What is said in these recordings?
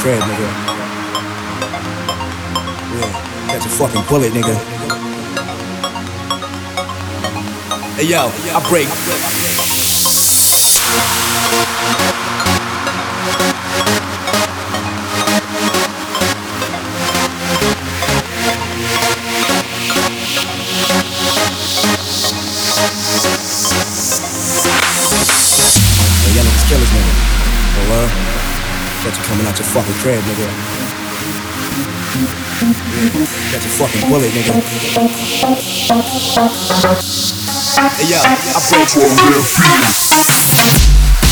crib, nigga. Yeah, catch a fucking bullet, nigga. Hey yo, I break. Hey, y'all niggas killers, nigga. Oh well, catch you coming out your fucking crib, nigga. Yeah, catch a fucking bullet, nigga. Hey yo, I break you on real feet.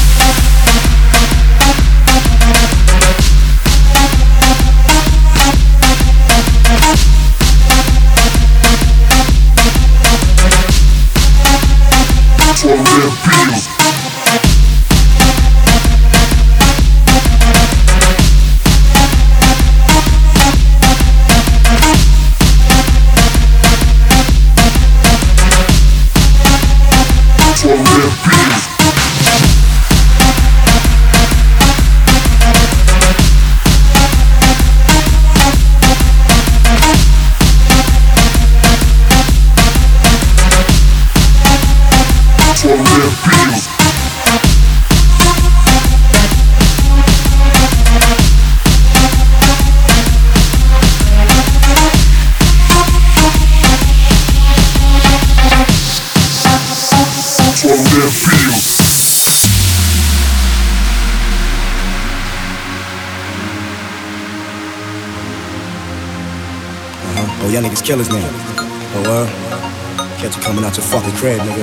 Oh, y'all niggas killers, nigga. Oh, well, catch you coming out your fucking crib, nigga.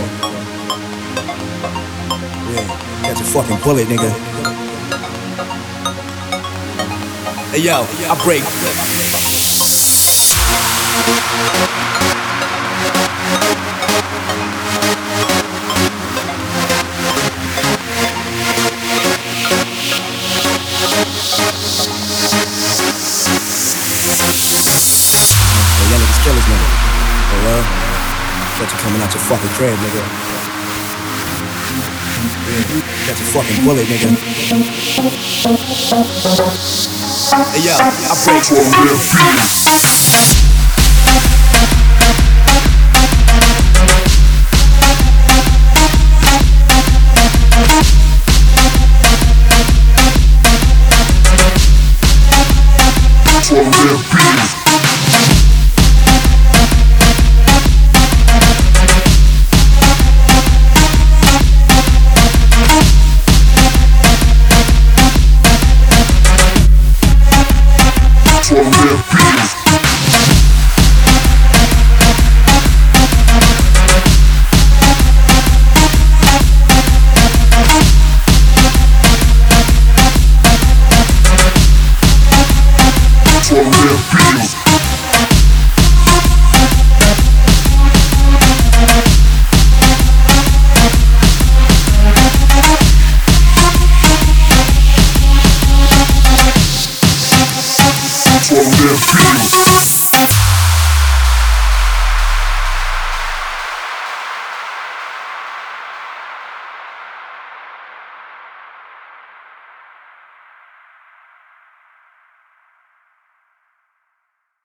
Yeah, catch a fucking bullet, nigga. Hey, yo, I break. Y'all niggas killers, nigga. Oh well, catch you coming out your fucking crib, nigga. Yeah, catch a fucking bullet, nigga. Hey yo, I break you on real feet. From their peace.